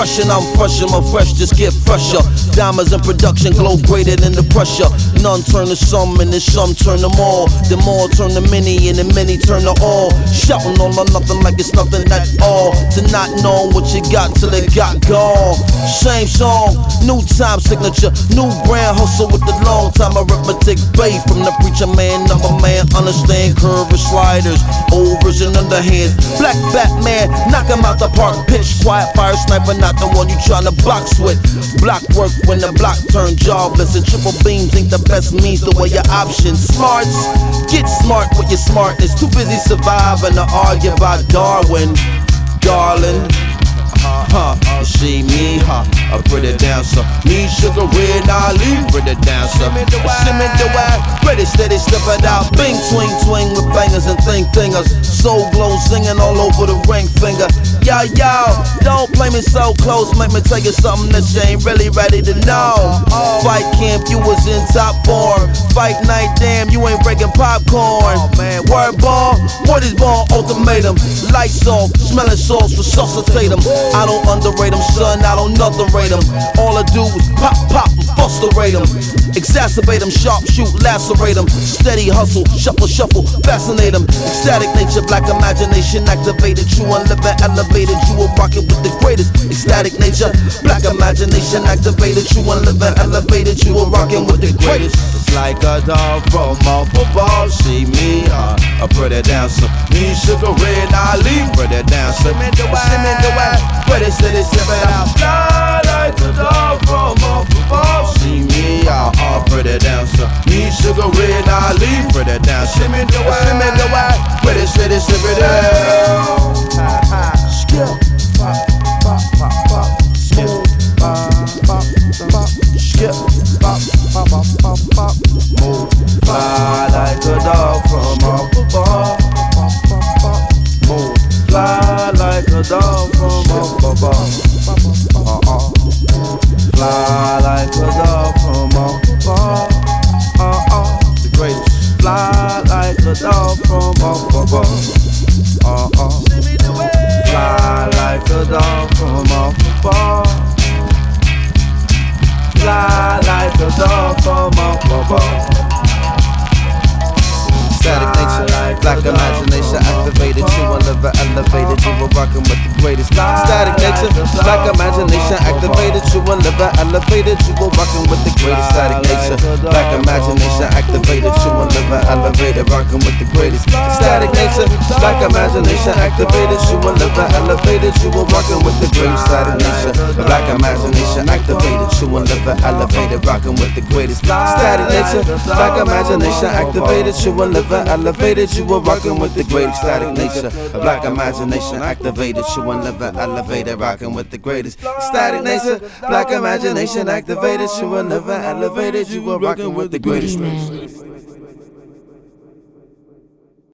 fresh and I'm fresher, my fresh just get fresher. Diamonds in production glow greater than the pressure. None turn to some and then some turn them all. Then more turn to many and then many turn to all. Shouting all or nothing like it's nothing at all. To not know what you got till it got gone. Same song, new time signature, new brand hustle with the long time arithmetic. Bay from the preacher man, number man, understand curve sliders, overs and underhands. Black Batman, knock him out the park. Pitch quiet fire sniper, not the one you tryna box with. Block work when the block turn jobless, and triple beams ain't the best means to weigh your options. Smarts, get smart with your smartness. Too busy surviving to argue about Darwin, darling. You see me, a pretty dancer. Me sugar red Ali, pretty dancer. Shimmy the way, ready steady step it out. Bing swing swing with bangers and thingers. Soul glow singing all over the ring finger. Yo yo, don't play me so close. Make me tell you something that you ain't really ready to know. Fight camp, you was in top form. Fight night, damn, you ain't breaking popcorn. Word ball, what is ball ultimatum? Lights off, smelling sauce, resuscitate them. I don't underrate them, son, I don't underrate them. All I do is pop, pop, and frustrate them. Exacerbate them, sharp shoot, lacerate them. Steady hustle, shuffle, shuffle, fascinate them. Ecstatic nature, black imagination activated. You unliving, elevated, you were rocking with the greatest. Ecstatic nature, black imagination activated. You unliving, elevated, you were rocking with the greatest. It's like a dog from a football. See me, a pretty dancer. Me sugar red Ali, pretty dancer. Shimmy the way, ready, steady, step it out. Fly like a dog from a football. See me, a pretty dancer. Me sugar red Ali, pretty dancer. Shimmy the way, ready, steady, step it out. Skip, pop, pop, pop, pop. Skip, pop, pop, pop. Skip, pop, pop, pop, pop, pop. Move, fly like a dog from a football. Move, fly like a dog from a football. Fly like a dog from a football. The greatest. Fly like a dog from a football. Fly like a dog from a football. Fly like a dog from a football. Static nature, black imagination activated. You will live elevated. You were rocking with the greatest. Static nature, black imagination activated. You will live elevated. You were rocking with the greatest. Static nature, black imagination activated. You will live elevated, rocking with the greatest. Static nature, black imagination activated. You will live elevated. You were rocking with the greatest. Static nature, black imagination activated. You will live elevated, rocking with the greatest. Static nature, black imagination activated. You will live elevated, you were rocking with the greatest. Static nature, a black imagination activated. You will never elevated, rocking with the greatest. Static nature, black imagination activated. You will never elevated, you were rocking with the greatest.